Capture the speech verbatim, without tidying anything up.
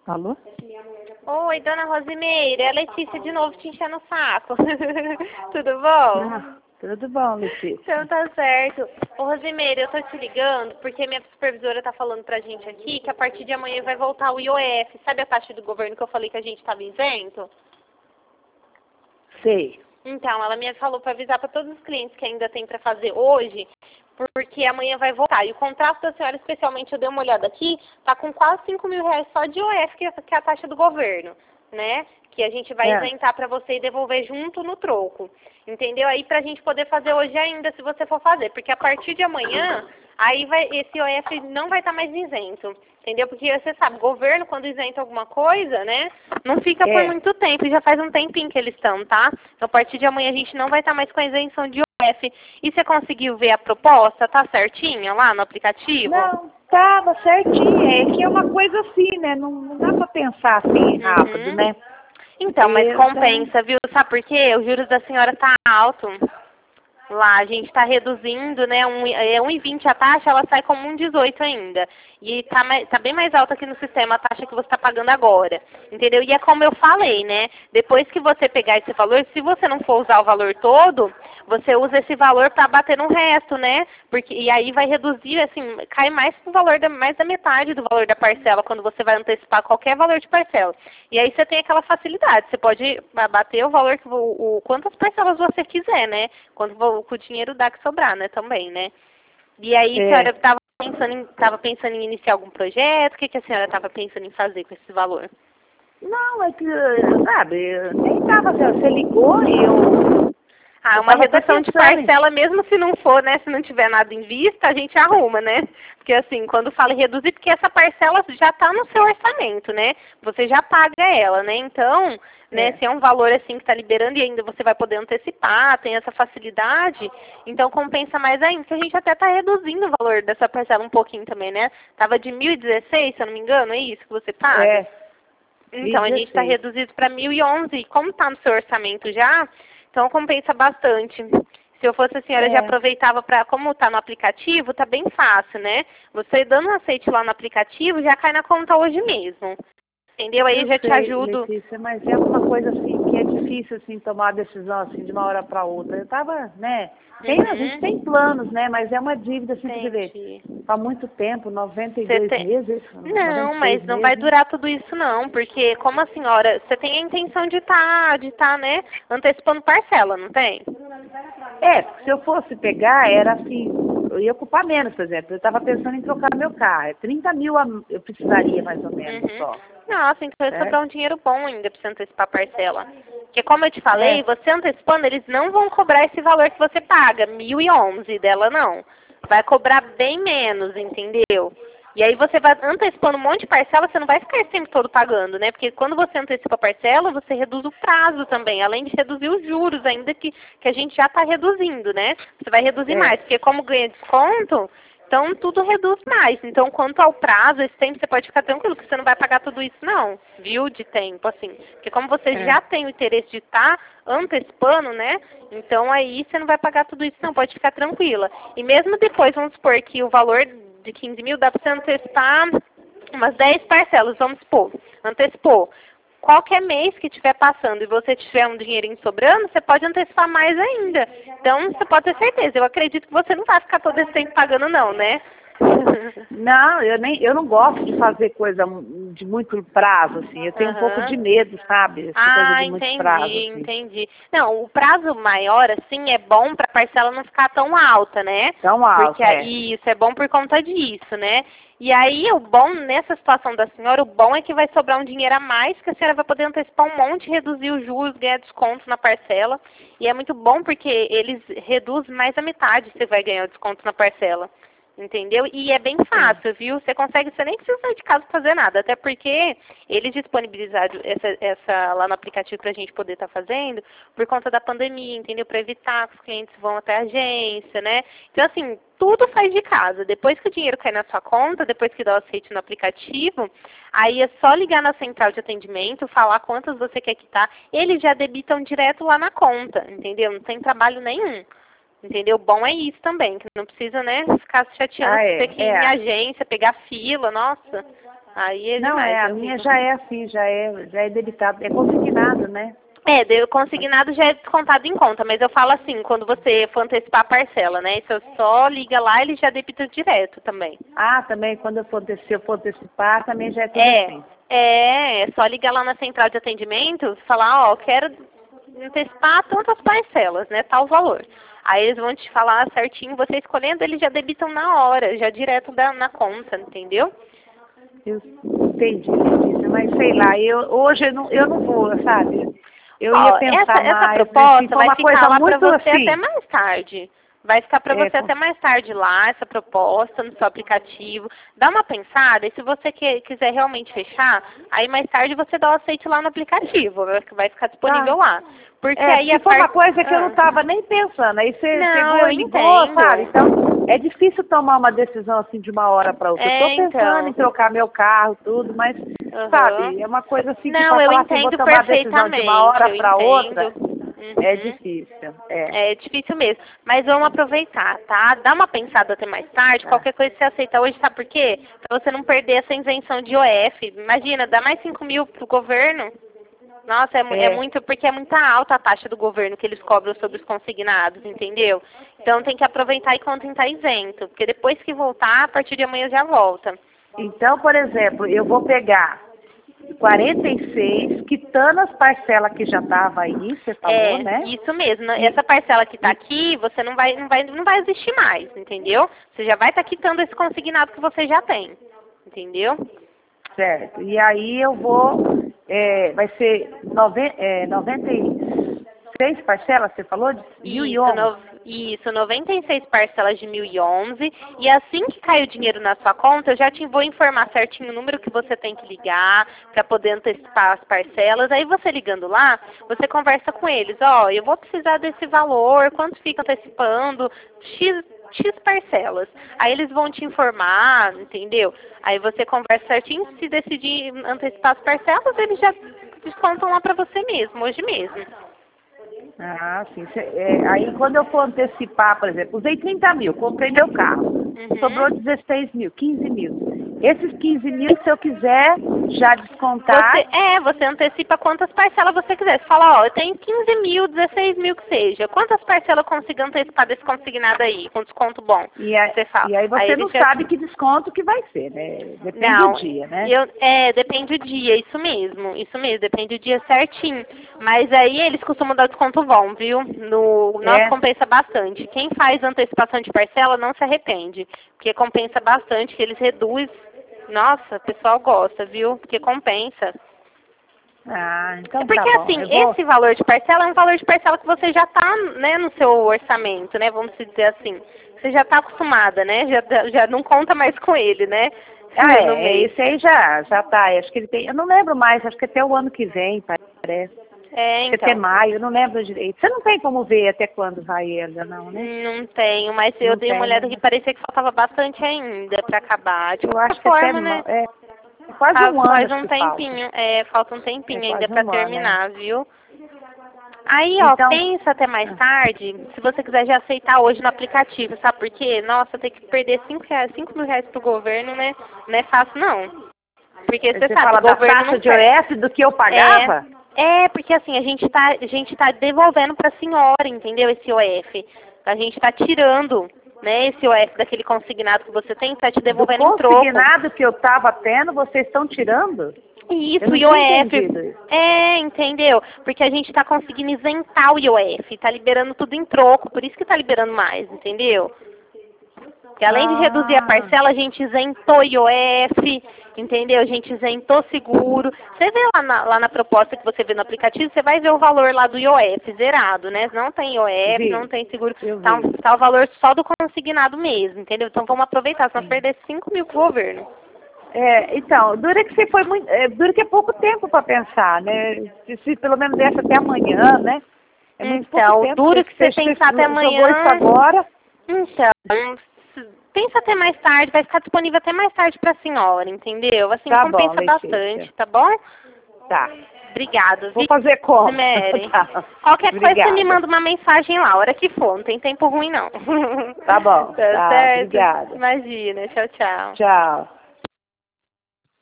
Alô? Oi, dona Rosimeira, é a Letícia de novo te enchendo o saco. Tudo bom? Ah, tudo bom, Letícia. Então tá certo. Ô Rosimeira, eu tô te ligando porque minha supervisora tá falando pra gente aqui que a partir de amanhã vai voltar o I O F. Sabe a taxa do governo que eu falei que a gente tava isento? Sei. Então, ela me falou para avisar para todos os clientes que ainda tem para fazer hoje, porque amanhã vai voltar. E o contrato da senhora, especialmente, eu dei uma olhada aqui, tá com quase cinco mil reais só de I O F, que é que é a taxa do governo, né? Que a gente vai É. isentar para você e devolver junto no troco. Entendeu? Aí pra gente poder fazer hoje ainda, se você for fazer. Porque a partir de amanhã, aí vai, esse I O F não vai estar mais isento. Entendeu? Porque você sabe, governo, quando isenta alguma coisa, né? Não fica por É. muito tempo. Já faz um tempinho que eles estão, tá? Então, a partir de amanhã a gente não vai estar mais com a isenção de I O F. E você conseguiu ver a proposta? Tá certinha lá no aplicativo? Não, tava certinho. É que é uma coisa assim, né? Não, não dá pra pensar assim rápido, Uhum. né? Então, mas Eu compensa, viu? Sabe por quê? Os juros da senhora tá alto. Lá a gente está reduzindo, né? Um, é um e vinte a taxa, ela sai como um dezoito ainda. E está tá bem mais alta aqui no sistema a taxa que você está pagando agora. Entendeu? E é como eu falei, né? Depois que você pegar esse valor, se você não for usar o valor todo, você usa esse valor para bater no resto, né? Porque, e aí vai reduzir, assim, cai mais pro valor da, mais da metade do valor da parcela, quando você vai antecipar qualquer valor de parcela. E aí você tem aquela facilidade, você pode bater o valor, que o, o quantas parcelas você quiser, né? Quando o dinheiro dá que sobrar, né, também, né? E aí a É. senhora estava pensando, em, tava pensando em iniciar algum projeto? O que, que a senhora estava pensando em fazer com esse valor? Não, é que, sabe, eu nem tava assim, você ligou e eu. Ah, Eu uma tava até redução de pensando em. parcela, mesmo se não for, né? Se não tiver nada em vista, a gente arruma, né? Porque assim, quando fala em reduzir, porque essa parcela já está no seu orçamento, né? Você já paga ela, né? Então, né, É. se é um valor assim que está liberando e ainda você vai poder antecipar, tem essa facilidade, então compensa mais ainda, que a gente até está reduzindo o valor dessa parcela um pouquinho também, né? Tava de mil e dezesseis, se eu não me engano, é isso que você paga? É. Então, a gente está mil e dezesseis. reduzido para mil e onze, e como está no seu orçamento já, então compensa bastante. Se eu fosse a senhora, já É. aproveitava para, como está no aplicativo, está bem fácil, né? Você dando um aceite lá no aplicativo, já cai na conta hoje mesmo. Entendeu? Aí Eu já te sei, ajudo. Letícia, mas é uma coisa assim que é difícil assim tomar a decisão assim de uma hora para outra. Eu tava, né? Tem, a gente tem Uhum. planos, né? Mas é uma dívida assim, você vê, Entendi. há muito tempo, noventa e Você dois tem... meses, Não, noventa e seis mas não vai meses, né? durar tudo isso não, porque como a senhora, você tem a intenção de estar, de estar, né, antecipando parcela, não tem? É, se eu fosse pegar, era assim, eu ia ocupar menos, por exemplo. Eu estava pensando em trocar meu carro. É trinta mil a- eu precisaria mais ou menos Uhum. só. Nossa, então vai Certo? sobrar um dinheiro bom ainda para você antecipar a parcela. Porque como eu te falei, É, você antecipando, eles não vão cobrar esse valor que você paga, mil e onze dela não. Vai cobrar bem menos, entendeu? E aí você vai antecipando um monte de parcela, você não vai ficar sempre todo pagando, né? Porque quando você antecipa a parcela, você reduz o prazo também, além de reduzir os juros ainda que, que a gente já está reduzindo, né? Você vai reduzir é, mais, porque como ganha desconto, então tudo reduz mais. Então quanto ao prazo, esse tempo você pode ficar tranquilo, que você não vai pagar tudo isso não, viu? De tempo, assim. Porque como você é. já tem o interesse de estar antecipando, né? Então aí você não vai pagar tudo isso não, pode ficar tranquila. E mesmo depois, vamos supor que o valor de quinze mil, dá para você antecipar umas dez parcelas, vamos supor. Antecipou. Qualquer mês que estiver passando e você tiver um dinheirinho sobrando, você pode antecipar mais ainda. Então, você pode ter certeza. Eu acredito que você não vai ficar todo esse tempo pagando, não, né? Não, eu nem, eu não gosto de fazer coisa de muito prazo, assim. Eu tenho um pouco de Aham. medo, sabe? Essa coisa Ah, de muito prazo, entendi, assim. entendi. Não, o prazo maior, assim, é bom para a parcela não ficar tão alta, né? Tão alto, Porque é. aí isso é bom por conta disso, né? E aí o bom, nessa situação da senhora, o bom é que vai sobrar um dinheiro a mais, que a senhora vai poder antecipar um monte, reduzir os juros, ganhar desconto na parcela. E é muito bom porque eles reduzem mais a metade, você vai ganhar o desconto na parcela. Entendeu? E é bem É. fácil, viu? Você consegue, você nem precisa sair de casa para fazer nada, até porque eles disponibilizaram essa, essa lá no aplicativo para a gente poder estar fazendo por conta da pandemia, entendeu? Para evitar que os clientes vão até a agência, né? Então, assim, tudo faz de casa. Depois que o dinheiro cai na sua conta, depois que dá o aceite no aplicativo, aí é só ligar na central de atendimento, falar quantas você quer quitar, eles já debitam direto lá na conta, entendeu? Não tem trabalho nenhum. Entendeu? Bom é isso também, que não precisa, né, ficar se chateando Ah, por ter é, que ir em é. agência, pegar fila, nossa. Aí é Não, demais, é, a é minha horrível. já é assim, já é, já é debitado, é consignado, né? É, deu consignado já é descontado em conta, mas eu falo assim, quando você for antecipar a parcela, né? Você só liga lá, ele já debita direto também. Ah, também quando eu for, anteci- se eu for antecipar, também já é tudo É, assim. é, é só ligar lá na central de atendimento, falar, ó, quero antecipar tantas parcelas, né? Tal valor. Aí eles vão te falar certinho, você escolhendo, eles já debitam na hora, já direto da, na conta, entendeu? Eu entendi, Letícia, mas sei lá, eu, hoje eu não, eu não vou, sabe? Eu ia Ó, essa, pensar essa mais, né? Assim, proposta foi vai uma ficar coisa lá para muito você assim. até mais tarde. Vai ficar para É, você com- até mais tarde lá, essa proposta no seu aplicativo. Dá uma pensada e se você que, quiser realmente fechar, aí mais tarde você dá o aceite lá no aplicativo, vai vai ficar disponível tá. lá. Porque É, aí porque a foi uma parte... coisa que eu não Ah. estava nem pensando. Aí você Não, pegou eu e ligou, sabe? entendo. Então, é difícil tomar uma decisão assim de uma hora para outra. Eu estou É, pensando em então. trocar meu carro, tudo, mas, Aham. sabe, é uma coisa assim que Não, para eu falar assim, vou entendo tomar a decisão de uma perfeitamente, hora eu para outra, entendo. é Uhum. difícil. É. É difícil mesmo. Mas vamos aproveitar, tá? Dá uma pensada até mais tarde. Tá. Qualquer coisa você aceita hoje, sabe por quê? Pra você não perder essa isenção de I O F. Imagina, dá mais cinco mil pro governo. Nossa, é, mu- é É. muito, porque é muito alta a taxa do governo que eles cobram sobre os consignados, entendeu? Então tem que aproveitar enquanto está isento. Porque depois que voltar, a partir de amanhã já volta. Então, por exemplo, eu vou pegar quarenta e seis, quitando as parcelas que já estavam aí, você falou, É, né? isso mesmo. E, Essa parcela que está e- aqui, você não vai, não vai, não vai existir mais, entendeu? Você já vai estar quitando esse consignado que você já tem, entendeu? certo. E aí eu vou, é, vai ser noven, é, noventa e seis parcelas, você falou? De mil e Isso, onze. no, isso, noventa e seis parcelas de mil e onze. E assim que cair o dinheiro na sua conta, eu já te vou informar certinho o número que você tem que ligar para poder antecipar as parcelas. Aí você ligando lá, você conversa com eles. Ó, eu vou precisar desse valor, quanto fica antecipando? X, X parcelas. Aí eles vão te informar, entendeu? Aí você conversa certinho. Se decidir antecipar as parcelas, eles já descontam lá para você mesmo, hoje mesmo. Ah, sim. Cê- é, aí quando eu for antecipar, por exemplo, usei trinta mil, comprei meu carro, sobrou Uhum. dezesseis mil, quinze mil. Esses quinze mil, se eu quiser já Você, descontar, é, você antecipa quantas parcelas você quiser. Você fala, ó, eu tenho quinze mil, dezesseis mil que seja. Quantas parcelas eu consigo antecipar desse consignado aí, com desconto bom? e, a- Você fala. e aí Aí você ele não já... sabe que desconto que vai ser, né? Depende do Não, dia, né? eu, é, depende do dia, isso mesmo, isso mesmo, depende do dia certinho. Mas aí eles costumam dar desconto bom, viu? No, nosso É. compensa bastante. Quem faz antecipação de parcela não se arrepende, porque compensa bastante, que eles reduzem. Nossa, o pessoal gosta, viu? Porque compensa. Ah, É então tá porque bom. assim, Eu vou. esse valor de parcela é um valor de parcela que você já está, né, no seu orçamento, né? Vamos dizer assim. Você já está acostumada, né? Já, já não conta mais com ele, né? Ah, No é, mês. esse aí já, já tá. Acho que ele tem. Eu não lembro mais, acho que até o ano que vem, parece. É, Acho que até então. maio, eu não lembro direito. Você não tem como ver até quando vai ele, não, né? Não tenho, mas eu Não dei uma tem, olhada né? que parecia que faltava bastante ainda para acabar. De Eu qualquer acho que até forma, ma- né? é, é quase Fa- um ano Faz acho um que falta. tempinho, é, falta um É tempinho ainda quase para um ano, né? terminar, viu? Aí, ó, Então, pensa até mais ah, tarde, se você quiser já aceitar hoje no aplicativo, sabe por quê? Nossa, ter que perder cinco reais, cinco mil reais pro governo, né? Não é fácil, não. Porque você você sabe, fala o da governo taxa não de O perde. S do que eu É, pagava? é, porque assim, a gente tá, a gente tá devolvendo pra senhora, entendeu? Esse O F. A gente tá tirando, né, esse O F daquele consignado que você tem, tá te Do devolvendo em troco. consignado que eu estava tendo, vocês estão tirando? Eu Isso, não I O tinha F. entendido isso. É, entendeu? Porque a gente tá conseguindo isentar o I O F, tá liberando tudo em troco, por isso que tá liberando mais, entendeu? Porque além de reduzir a Ah, parcela, a gente isentou I O F, entendeu? A gente isentou seguro. Você vê lá na, lá na proposta que você vê no aplicativo, você vai ver o valor lá do I O F zerado, né? Não tem I O F, não vi, tem seguro. eu Tá, vi. tá o valor só do consignado mesmo, entendeu? Então vamos aproveitar, senão Sim. perder cinco mil pro governo. É, então, dura que você foi muito, é, dura que é pouco tempo para pensar, né? Se, se pelo menos desse até amanhã, né? É muito pouco Então, o tempo. duro Você, que você você, pensar até você jogou isso amanhã. agora, Então, s- pensa até mais tarde, vai ficar disponível até mais tarde para a senhora, entendeu? Assim, tá bom, compensa Letícia. bastante, tá bom? Tá. Obrigada, Vou viu, fazer conta. Mary? Tá. Qualquer coisa você me Obrigada. manda uma mensagem lá, a hora que for, não tem tempo ruim não. Tá bom. Tá Tá, certo? obrigada. Imagina, tchau, tchau. Tchau.